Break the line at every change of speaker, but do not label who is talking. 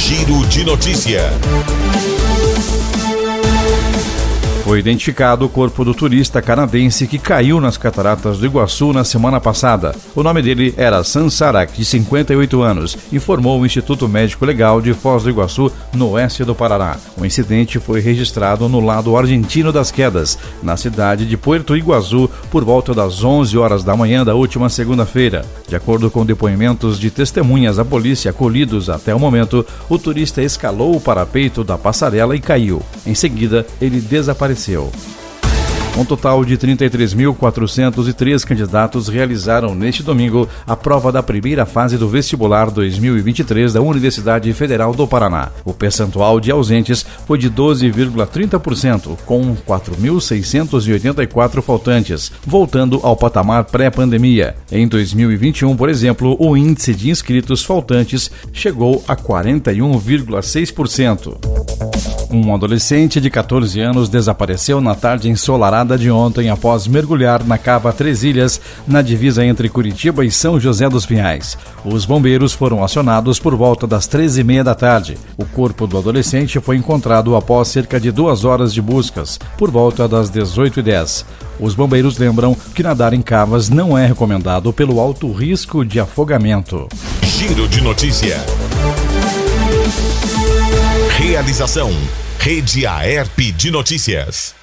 Giro de Notícia.
Foi identificado o corpo do turista canadense que caiu nas cataratas do Iguaçu na semana passada. O nome dele era Sansarak, de 58 anos, informou o Instituto Médico Legal de Foz do Iguaçu, no oeste do Paraná. O incidente foi registrado no lado argentino das quedas, na cidade de Puerto Iguaçu, por volta das 11 horas da manhã da última segunda-feira. De acordo com depoimentos de testemunhas da polícia colhidos até o momento, o turista escalou o parapeito da passarela e caiu. Em seguida, ele desapareceu. Um total de 33.403 candidatos realizaram neste domingo a prova da primeira fase do vestibular 2023 da Universidade Federal do Paraná. O percentual de ausentes foi de 12,30%, com 4.684 faltantes, voltando ao patamar pré-pandemia. Em 2021, por exemplo, o índice de inscritos faltantes chegou a 41,6%. Um adolescente de 14 anos desapareceu na tarde ensolarada de ontem após mergulhar na cava Três Ilhas, na divisa entre Curitiba e São José dos Pinhais. Os bombeiros foram acionados por volta das 13h30 da tarde. O corpo do adolescente foi encontrado após cerca de 2 horas de buscas, por volta das 18h10. Os bombeiros lembram que nadar em cavas não é recomendado pelo alto risco de afogamento.
Giro de Notícia. Realização: Rede Aerp de Notícias.